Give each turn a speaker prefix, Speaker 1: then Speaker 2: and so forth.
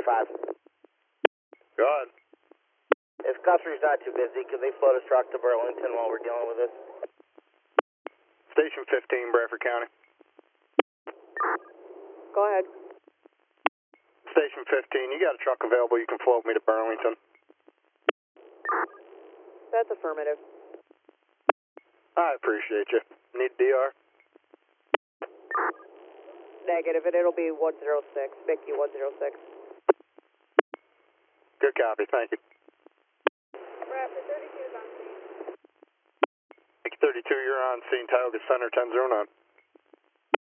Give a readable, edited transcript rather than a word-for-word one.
Speaker 1: 5.
Speaker 2: Go ahead.
Speaker 1: If Guthrie's not too busy, could they float a truck to Burlington while we're dealing with this?
Speaker 2: Station 15, Bradford County.
Speaker 3: Go ahead.
Speaker 2: Station 15, you got a truck available, you can float me to Burlington.
Speaker 3: That's affirmative.
Speaker 2: I appreciate you. Need DR?
Speaker 3: Negative, and it'll be 106. Mickey 106.
Speaker 2: Good copy, thank you.
Speaker 3: Bradford 32 is on scene.
Speaker 2: Mickey 32, you're on scene, Tioga Center 1009.